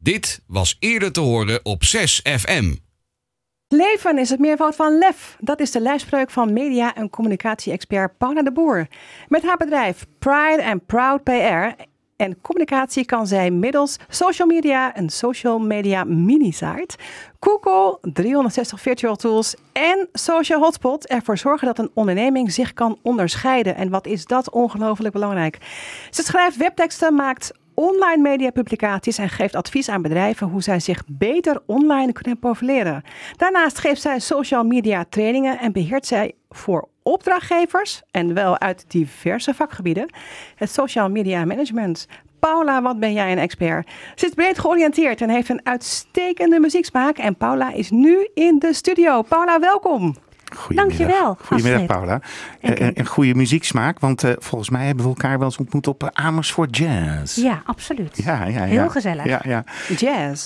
Dit was eerder te horen op 6FM. Leven is het meervoud van lef. Dat is de lijfspreuk van media- en communicatie-expert Paula de Boer. Met haar bedrijf Pride and Proud PR en communicatie kan zij middels social media, een social media mini-site, Google, 360 virtual tools en social hotspot ervoor zorgen dat een onderneming zich kan onderscheiden. En wat is dat ongelooflijk belangrijk. Ze schrijft webteksten, maakt online mediapublicaties en geeft advies aan bedrijven hoe zij zich beter online kunnen profileren. Daarnaast geeft zij social media trainingen en beheert zij voor opdrachtgevers, en wel uit diverse vakgebieden, het social media management. Paula, wat ben jij een expert? Ze is breed georiënteerd en heeft een uitstekende muzieksmaak. En Paula is nu in de studio. Paula, welkom. Dankjewel. Goedemiddag, Paula. Een goede muzieksmaak, want volgens mij hebben we elkaar wel eens ontmoet op Amersfoort Jazz. Ja, absoluut. Ja. Heel gezellig. Ja. Jazz.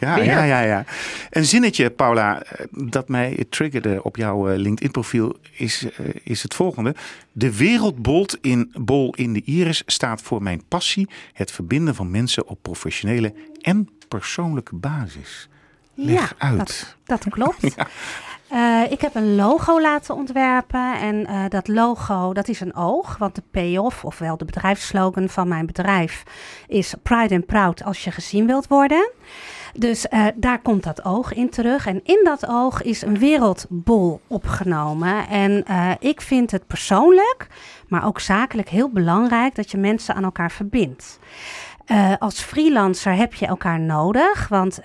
Ja. Een zinnetje, Paula, dat mij triggerde op jouw LinkedIn-profiel is het volgende. De wereldbol in de iris staat voor mijn passie. Het verbinden van mensen op professionele en persoonlijke basis. Leg uit. Dat klopt. Ja. Ik heb een logo laten ontwerpen en dat logo, dat is een oog. Want de payoff, ofwel de bedrijfsslogan van mijn bedrijf, is Pride and Proud als je gezien wilt worden. Dus daar komt dat oog in terug. En in dat oog is een wereldbol opgenomen. En ik vind het persoonlijk, maar ook zakelijk heel belangrijk dat je mensen aan elkaar verbindt. Als freelancer heb je elkaar nodig, want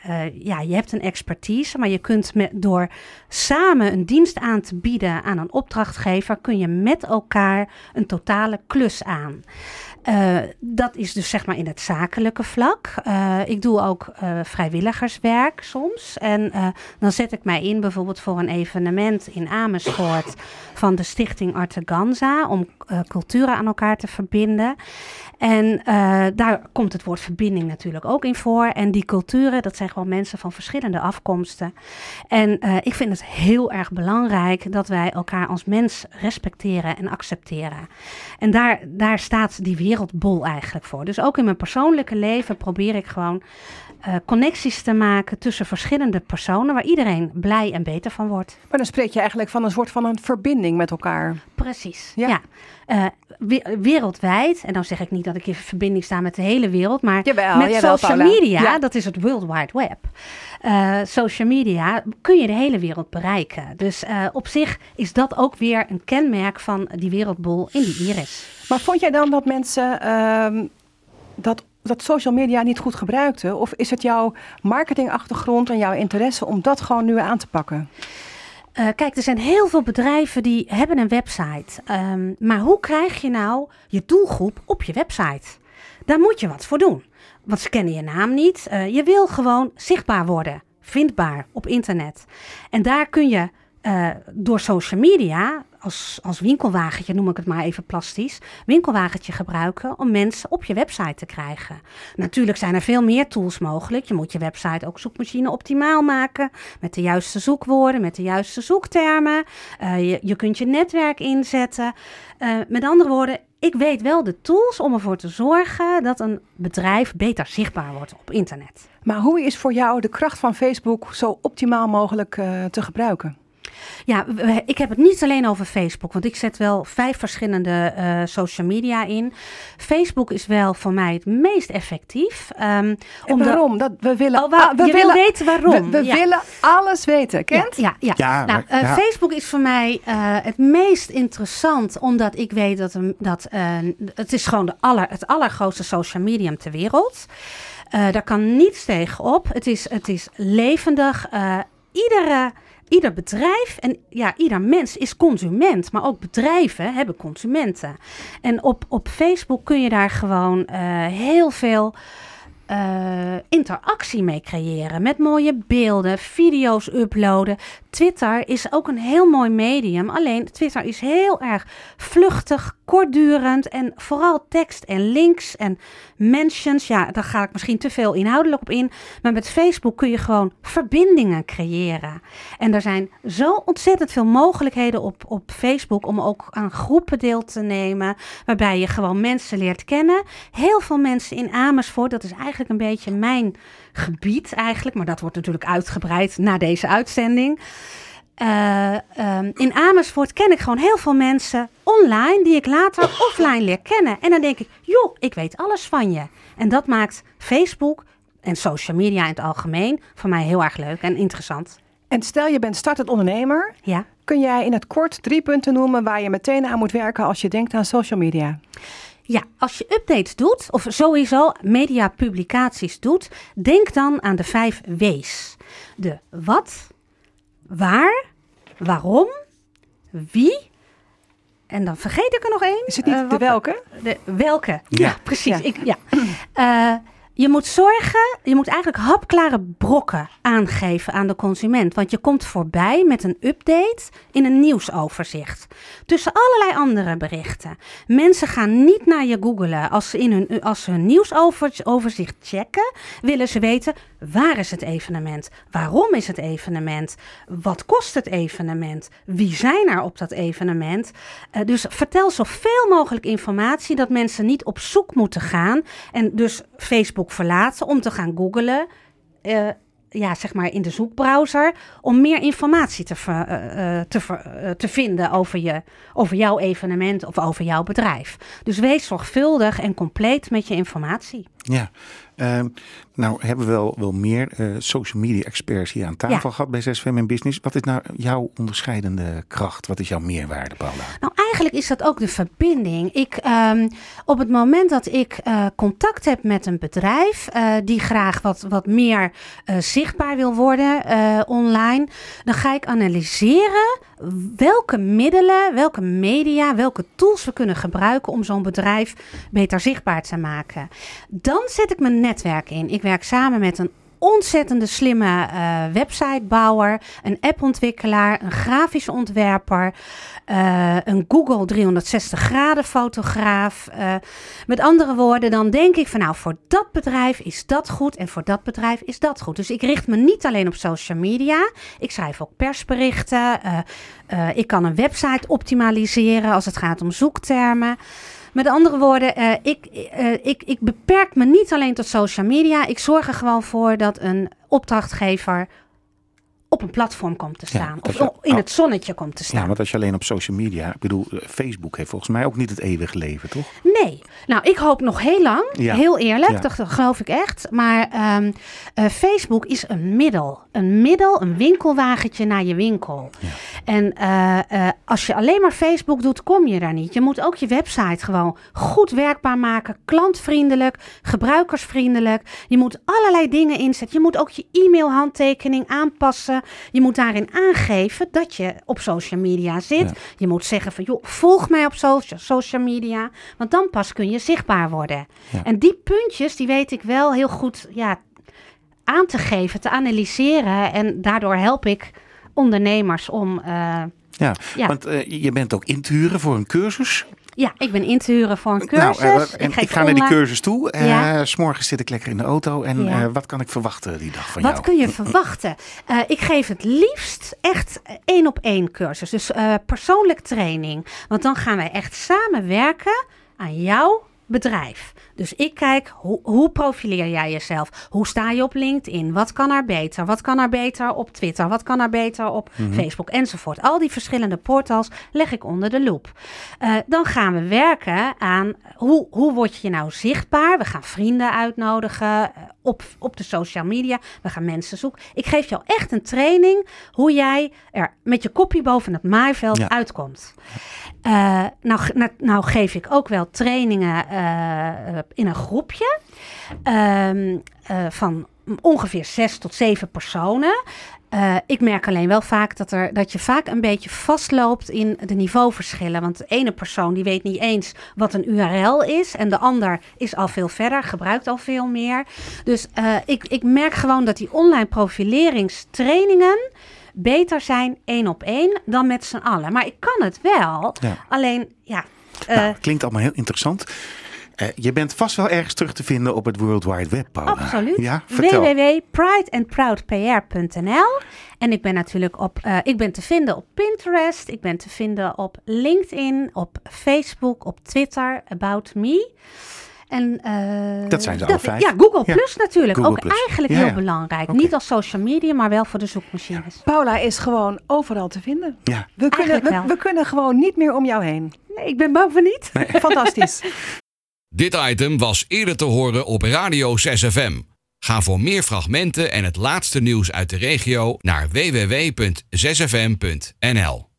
je hebt een expertise, maar je kunt door samen een dienst aan te bieden aan een opdrachtgever, kun je met elkaar een totale klus aan. Dat is dus zeg maar in het zakelijke vlak. Ik doe ook vrijwilligerswerk soms. En dan zet ik mij in bijvoorbeeld voor een evenement in Amersfoort van de stichting Arteganza om culturen aan elkaar te verbinden. En daar komt het woord verbinding natuurlijk ook in voor. En die culturen, dat zijn gewoon mensen van verschillende afkomsten. En ik vind het heel erg belangrijk dat wij elkaar als mens respecteren en accepteren. En daar staat die wereldbol eigenlijk voor. Dus ook in mijn persoonlijke leven probeer ik gewoon connecties te maken tussen verschillende personen waar iedereen blij en beter van wordt. Maar dan spreek je eigenlijk van een soort van een verbinding met elkaar. Precies, ja. Wereldwijd, en dan zeg ik niet dat ik in verbinding sta met de hele wereld, maar met social media, dat is het World Wide Web. Social media kun je de hele wereld bereiken. Dus op zich is dat ook weer een kenmerk van die wereldbol in die iris. Maar vond jij dan dat mensen dat social media niet goed gebruikten? Of is het jouw marketingachtergrond en jouw interesse om dat gewoon nu aan te pakken? Kijk, er zijn heel veel bedrijven die hebben een website. Maar hoe krijg je nou je doelgroep op je website? Daar moet je wat voor doen. Want ze kennen je naam niet. Je wil gewoon zichtbaar worden, vindbaar op internet. En daar kun je door social media, als winkelwagentje, noem ik het maar even plastisch, winkelwagentje gebruiken om mensen op je website te krijgen. Natuurlijk zijn er veel meer tools mogelijk. Je moet je website ook zoekmachine optimaal maken, met de juiste zoekwoorden, met de juiste zoektermen. Je kunt je netwerk inzetten. Met andere woorden, ik weet wel de tools om ervoor te zorgen dat een bedrijf beter zichtbaar wordt op internet. Maar hoe is voor jou de kracht van Facebook zo optimaal mogelijk te gebruiken? Ja, ik heb het niet alleen over Facebook, want ik zet wel 5 verschillende social media in. Facebook is wel voor mij het meest effectief. En waarom? We willen weten waarom. We willen alles weten, Kent? Ja. Facebook is voor mij het meest interessant, omdat ik weet dat het is gewoon het allergrootste social medium ter wereld. Daar kan niets tegen op. Het is levendig. Ieder bedrijf en ieder mens is consument, maar ook bedrijven hebben consumenten. En op Facebook kun je daar gewoon heel veel interactie mee creëren. Met mooie beelden, video's uploaden. Twitter is ook een heel mooi medium. Alleen Twitter is heel erg vluchtig, kortdurend en vooral tekst en links en mentions. Ja, daar ga ik misschien te veel inhoudelijk op in. Maar met Facebook kun je gewoon verbindingen creëren. En er zijn zo ontzettend veel mogelijkheden op Facebook om ook aan groepen deel te nemen. Waarbij je gewoon mensen leert kennen. Heel veel mensen in Amersfoort, dat is eigenlijk een beetje mijn mijn gebied eigenlijk. Maar dat wordt natuurlijk uitgebreid na deze uitzending. In Amersfoort ken ik gewoon heel veel mensen online die ik later offline leer kennen. En dan denk ik, joh, ik weet alles van je. En dat maakt Facebook en social media in het algemeen voor mij heel erg leuk en interessant. En stel je bent startend ondernemer. Ja. Kun jij in het kort 3 punten noemen waar je meteen aan moet werken als je denkt aan social media? Ja, als je updates doet of sowieso mediapublicaties doet, denk dan aan de 5 W's. De wat, waar, waarom, wie en dan vergeet ik er nog één. Is het niet de welke? De welke, ja precies. Ja. Je moet eigenlijk hapklare brokken aangeven aan de consument. Want je komt voorbij met een update in een nieuwsoverzicht. Tussen allerlei andere berichten. Mensen gaan niet naar je googlen. Als ze hun nieuwsoverzicht checken, willen ze weten, waar is het evenement? Waarom is het evenement? Wat kost het evenement? Wie zijn er op dat evenement? Dus vertel zoveel mogelijk informatie dat mensen niet op zoek moeten gaan. En dus Facebook verlaten om te gaan googlen, zeg maar in de zoekbrowser, om meer informatie te vinden over jouw evenement of over jouw bedrijf. Dus wees zorgvuldig en compleet met je informatie. Ja, nou hebben we wel meer social media experts hier aan tafel gehad bij 6FM in Business. Wat is nou jouw onderscheidende kracht? Wat is jouw meerwaarde, Paula? Nou, eigenlijk is dat ook de verbinding. Op het moment dat ik contact heb met een bedrijf die graag wat meer zichtbaar wil worden online, dan ga ik analyseren welke middelen, welke media, welke tools we kunnen gebruiken om zo'n bedrijf beter zichtbaar te maken. Dan zet ik mijn netwerk in. Ik werk samen met een ontzettende slimme websitebouwer, een appontwikkelaar, een grafische ontwerper, een Google 360 graden fotograaf. Met andere woorden, dan denk ik van nou, voor dat bedrijf is dat goed en voor dat bedrijf is dat goed. Dus ik richt me niet alleen op social media. Ik schrijf ook persberichten. Ik kan een website optimaliseren als het gaat om zoektermen. Met andere woorden, ik beperk me niet alleen tot social media. Ik zorg er gewoon voor dat een opdrachtgever op een platform komt te staan. Of in het zonnetje komt te staan. Ja, want als je alleen op social media... Ik bedoel, Facebook heeft volgens mij ook niet het eeuwige leven, toch? Nee. Nou, ik hoop nog heel lang. Ja. Heel eerlijk, dat geloof ik echt. Maar Facebook is een middel. Een winkelwagentje naar je winkel. Ja. En als je alleen maar Facebook doet, kom je daar niet. Je moet ook je website gewoon goed werkbaar maken. Klantvriendelijk, gebruikersvriendelijk. Je moet allerlei dingen inzetten. Je moet ook je e-mailhandtekening aanpassen. Je moet daarin aangeven dat je op social media zit. Ja. Je moet zeggen van, joh, volg mij op social media. Want dan pas kun je zichtbaar worden. Ja. En die puntjes, die weet ik wel heel goed aan te geven, te analyseren. En daardoor help ik ondernemers om... Want je bent ook in te huren voor een cursus. Ja, ik ben in te huren voor een cursus. Ik ga naar die cursus toe. 's Morgens zit ik lekker in de auto. En wat kan ik verwachten die dag van jou? Wat kun je verwachten? Ik geef het liefst echt 1-op-1 cursus. Dus persoonlijk training. Want dan gaan wij echt samenwerken aan jouw bedrijf. Dus ik kijk, hoe profileer jij jezelf? Hoe sta je op LinkedIn? Wat kan er beter? Wat kan er beter op Twitter? Wat kan er beter op Facebook? Enzovoort. Al die verschillende portals leg ik onder de loep. Dan gaan we werken aan hoe word je nou zichtbaar? We gaan vrienden uitnodigen op de social media. We gaan mensen zoeken. Ik geef jou echt een training hoe jij er met je kopje boven het maaiveld uitkomt. Nou geef ik ook wel trainingen in een groepje van ongeveer 6 tot 7 personen. Ik merk alleen wel vaak dat je vaak een beetje vastloopt in de niveauverschillen. Want de ene persoon die weet niet eens wat een URL is. En de ander is al veel verder, gebruikt al veel meer. Dus ik merk gewoon dat die online profileringstrainingen beter zijn 1-op-1 dan met z'n allen. Maar ik kan het wel. Ja. Alleen, klinkt allemaal heel interessant. Je bent vast wel ergens terug te vinden op het World Wide Web, Paula. Absoluut. Ja, www.prideandproudpr.nl. En ik ben natuurlijk ik ben te vinden op Pinterest. Ik ben te vinden op LinkedIn, op Facebook, op Twitter, About Me. En, dat zijn ze alle 5. Ja, Google Plus natuurlijk. Google ook Plus. eigenlijk heel belangrijk. Okay. Niet als social media, maar wel voor de zoekmachines. Paula is gewoon overal te vinden. Ja. We kunnen gewoon niet meer om jou heen. Nee, ik ben bang van niet. Nee. Fantastisch. Dit item was eerder te horen op Radio 6FM. Ga voor meer fragmenten en het laatste nieuws uit de regio naar www.6fm.nl.